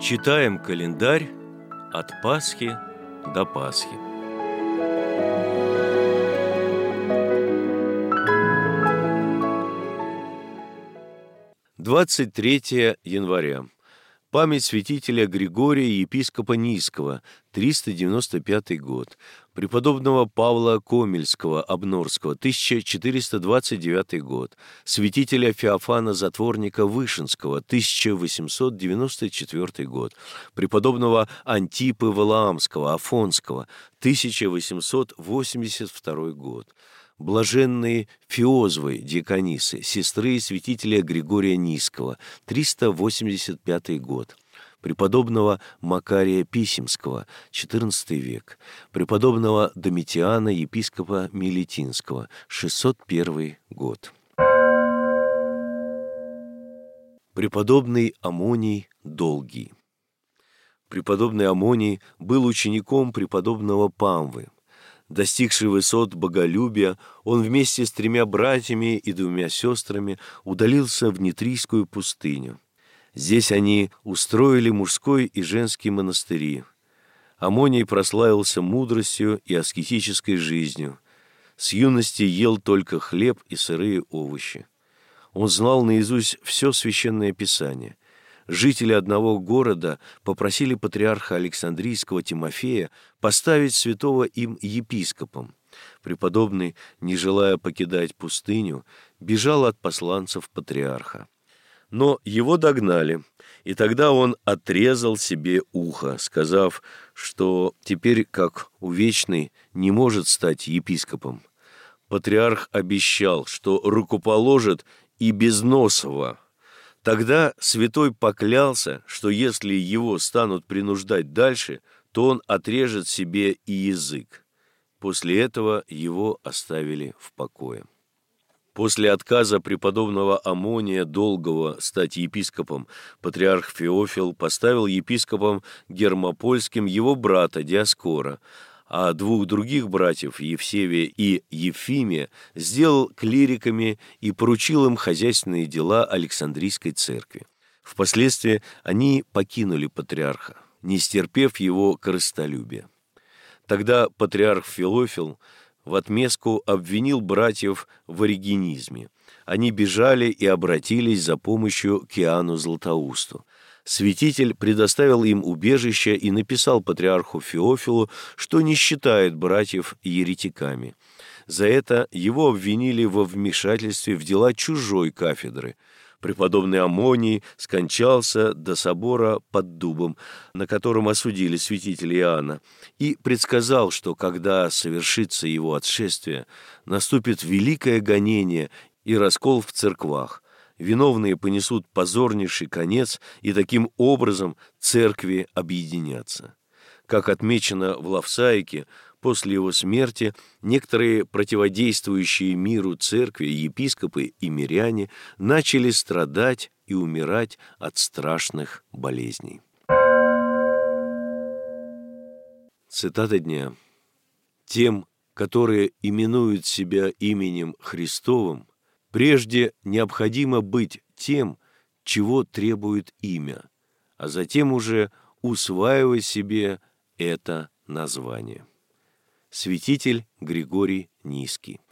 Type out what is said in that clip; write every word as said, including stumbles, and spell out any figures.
Читаем календарь от Пасхи до Пасхи. двадцать третьего января. Память святителя Григория, епископа Низкого, триста девяносто пятый год. Преподобного Павла Комельского, Обнорского, тысяча четыреста двадцать девятый год. Святителя Феофана Затворника Вышинского, тысяча восемьсот девяносто четвёртый год. Преподобного Антипы Валаамского, Афонского, тысяча восемьсот восемьдесят второй год. Блаженные Феозвы, диаконисы, сестры святителя Григория Низкого, триста восемьдесят пятый год. Преподобного Макария Писемского, четырнадцатый век. Преподобного Домитиана, епископа Милетинского, шестьсот первый год. Преподобный Амоний Долгий. Преподобный Амоний был учеником преподобного Памвы. Достигший высот боголюбия, он вместе с тремя братьями и двумя сестрами удалился в Нитрийскую пустыню. Здесь они устроили мужской и женский монастыри. Амоний прославился мудростью и аскетической жизнью. С юности ел только хлеб и сырые овощи. Он знал наизусть все священное писание. Жители одного города попросили патриарха Александрийского Тимофея поставить святого им епископом. Преподобный, не желая покидать пустыню, бежал от посланцев патриарха. Но его догнали, и тогда он отрезал себе ухо, сказав, что теперь, как увечный, не может стать епископом. Патриарх обещал, что рукоположит и безносого. Тогда святой поклялся, что если его станут принуждать дальше, то он отрежет себе и язык. После этого его оставили в покое. После отказа преподобного Амония Долгого стать епископом, патриарх Феофил поставил епископом Гермопольским его брата Диоскора, а двух других братьев, Евсевия и Ефимия, сделал клириками и поручил им хозяйственные дела Александрийской церкви. Впоследствии они покинули патриарха, не стерпев его корыстолюбия. Тогда патриарх Феофил в отместку обвинил братьев в оригенизме. Они бежали и обратились за помощью к Иоанну Златоусту. Святитель предоставил им убежище и написал патриарху Феофилу, что не считает братьев еретиками. За это его обвинили во вмешательстве в дела чужой кафедры. Преподобный Амоний скончался до собора под дубом, на котором осудили святителя Иоанна, и предсказал, что когда совершится его отшествие, наступит великое гонение и раскол в церквах. Виновные понесут позорнейший конец, и таким образом церкви объединятся. Как отмечено в Лавсаике, после его смерти некоторые противодействующие миру церкви, епископы и миряне начали страдать и умирать от страшных болезней. Цитата дня. «Тем, которые именуют себя именем Христовым, прежде необходимо быть тем, чего требует имя, а затем уже усваивать себе это название». Святитель Григорий Низкий.